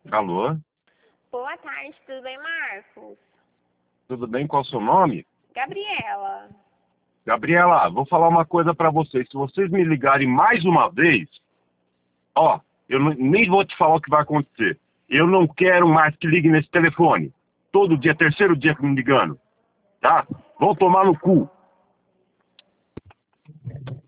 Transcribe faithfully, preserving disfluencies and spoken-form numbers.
Alô? Boa tarde, tudo bem, Marcos? Tudo bem? Qual é o seu nome? Gabriela. Gabriela, vou falar uma coisa pra vocês. Se vocês me ligarem mais uma vez, ó, eu não- nem vou te falar o que vai acontecer. Eu não quero mais que ligue nesse telefone. Todo dia, terceiro dia que me ligando. Tá? Vão tomar no cu.